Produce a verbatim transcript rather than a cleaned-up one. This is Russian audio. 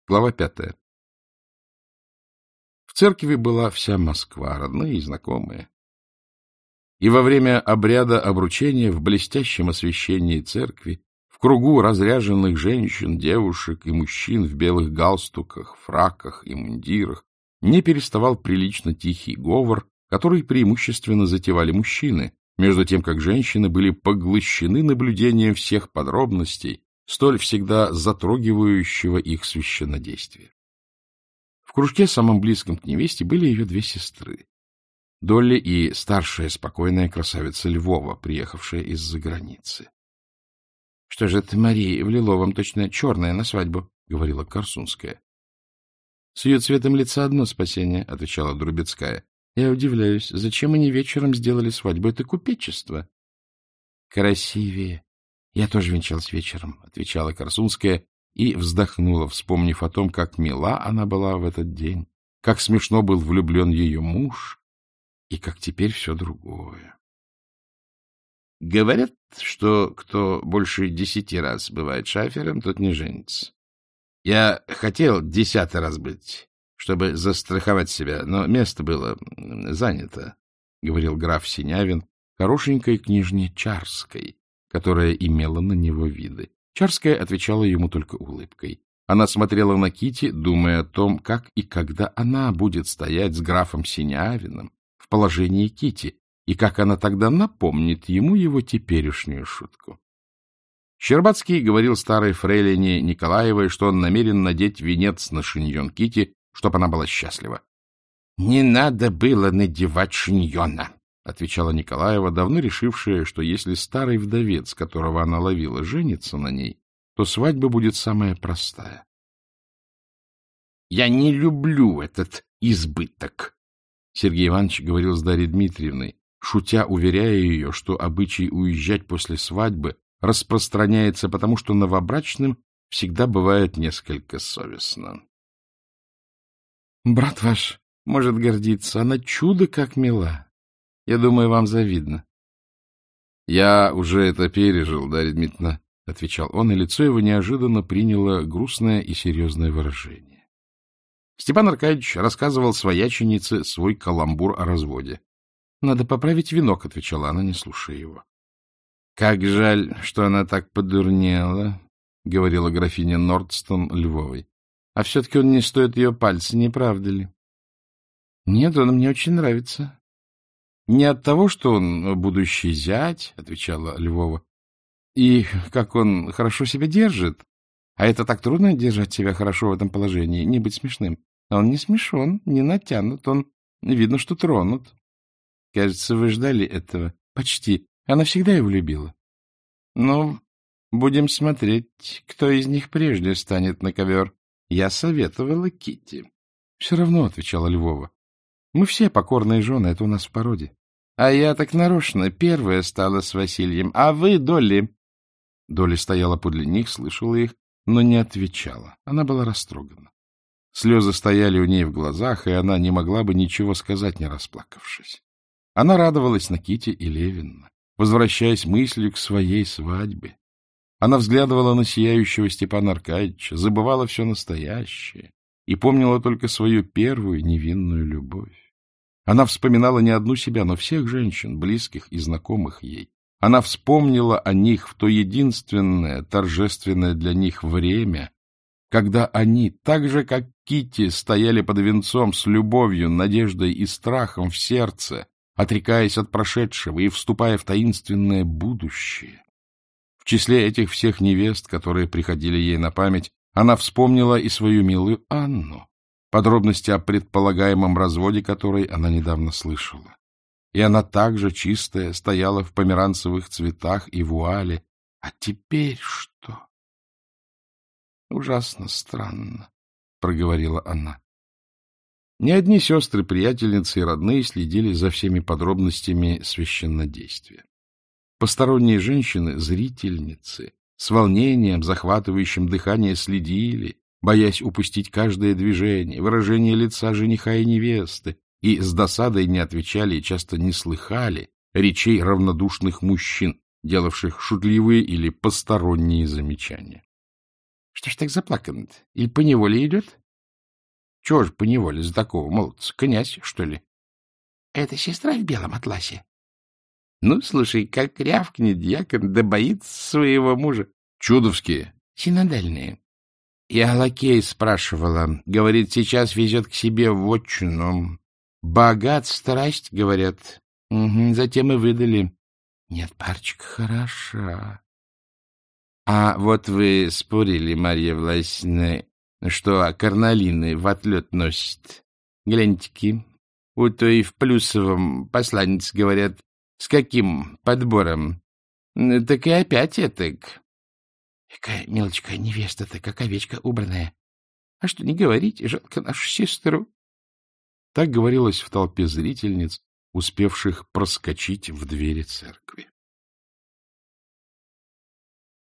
Глава пятая. В церкви была вся Москва, родные и знакомые. И во время обряда обручения в блестящем освещении церкви, в кругу разряженных женщин, девушек и мужчин в белых галстуках, фраках и мундирах, не переставал прилично тихий говор, который преимущественно затевали мужчины, между тем как женщины были поглощены наблюдением всех подробностей, столь всегда затрогивающего их священнодействия. В кружке, самым близком к невесте, были ее две сестры. Долли и старшая спокойная красавица Львова, приехавшая из-за границы. — Что же это, Мария, в лиловом точно черная на свадьбу? — говорила Корсунская. — С ее цветом лица одно спасение, — отвечала Друбецкая. — Я удивляюсь, зачем они вечером сделали свадьбу? Это купечество. — Красивее. Я тоже венчалась вечером, — отвечала Корсунская и вздохнула, вспомнив о том, как мила она была в этот день, как смешно был влюблен ее муж, и как теперь все другое. — Говорят, что кто больше десяти раз бывает шафером, тот не женится. Я хотел десятый раз быть, чтобы застраховать себя, но место было занято, — говорил граф Синявин хорошенькой княжне Чарской, которая имела на него виды. Чарская отвечала ему только улыбкой. Она смотрела на Кити, думая о том, как и когда она будет стоять с графом Синявиным в положении Кити, и как она тогда напомнит ему его теперешнюю шутку. Щербацкий говорил старой фрейлине Николаевой, что он намерен надеть венец на шиньон Кити, чтобы она была счастлива. — Не надо было надевать шиньона, — отвечала Николаева, давно решившая, что если старый вдовец, которого она ловила, женится на ней, то свадьба будет самая простая. — Я не люблю этот избыток, — Сергей Иванович говорил с Дарьей Дмитриевной, шутя уверяя ее, что обычай уезжать после свадьбы распространяется потому, что новобрачным всегда бывает несколько совестно. — Брат ваш может гордиться, она чудо как мила. Я думаю, вам завидно. — Я уже это пережил, Дарья Дмитриевна, — отвечал он, и лицо его неожиданно приняло грустное и серьезное выражение. Степан Аркадьевич рассказывал свояченице свой каламбур о разводе. — Надо поправить венок, — отвечала она, не слушая его. — Как жаль, что она так подурнела, — говорила графиня Нордстон Львовой. — А все-таки он не стоит ее пальца, не правда ли? — Нет, он мне очень нравится. — Не от того, что он будущий зять, — отвечала Львова, — и как он хорошо себя держит. А это так трудно держать себя хорошо в этом положении, не быть смешным. Он не смешон, не натянут, он, видно, что тронут. Кажется, вы ждали этого. Почти. Она всегда его любила. Ну, будем смотреть, кто из них прежде станет на ковер. Я советовала Китти. Все равно, — отвечала Львова. Мы все покорные жены, это у нас в породе. А я так нарочно первая стала с Васильем, а вы, Долли. Долли стояла подле них, слышала их, но не отвечала. Она была растрогана. Слезы стояли у ней в глазах, и она не могла бы ничего сказать, не расплакавшись. Она радовалась на Кити и Левина, возвращаясь мыслью к своей свадьбе. Она взглядывала на сияющего Степана Аркадьевича, забывала все настоящее и помнила только свою первую невинную любовь. Она вспоминала не одну себя, но всех женщин, близких и знакомых ей. Она вспомнила о них в то единственное, торжественное для них время, когда они, так же, как Китти, стояли под венцом с любовью, надеждой и страхом в сердце, отрекаясь от прошедшего и вступая в таинственное будущее. В числе этих всех невест, которые приходили ей на память, она вспомнила и свою милую Анну, подробности о предполагаемом разводе которой она недавно слышала. И она также чистая стояла в померанцевых цветах и вуале. А теперь что? Ужасно странно, — проговорила она. Не одни сестры-приятельницы и родные следили за всеми подробностями священнодействия. Посторонние женщины, зрительницы, с волнением, захватывающим дыхание, следили, боясь упустить каждое движение, выражение лица жениха и невесты, и с досадой не отвечали и часто не слыхали речей равнодушных мужчин, делавших шутливые или посторонние замечания. — Что ж так заплакан-то? Или поневоле идет? Чего ж поневоле за такого молодца? Князь, что ли? Это сестра в белом атласе. Ну, слушай, как рявкнет дьякон, да боится своего мужа. Чудовские. Синодальные. Я лакей спрашивала. Говорит, сейчас везет к себе в вотчину. Богат страсть, говорят. Угу, затем и выдали. Нет, парочка хороша. А вот вы спорили, Марья Власьевна, что карналины в отлет носит. Гляньте-ки, у той в Плюсовом посланец, говорят, с каким подбором. Так и опять этак. Какая мелочка невеста-то, как овечка убранная. А что не говорить, жалко нашу сестру. Так говорилось в толпе зрительниц, успевших проскочить в двери церкви.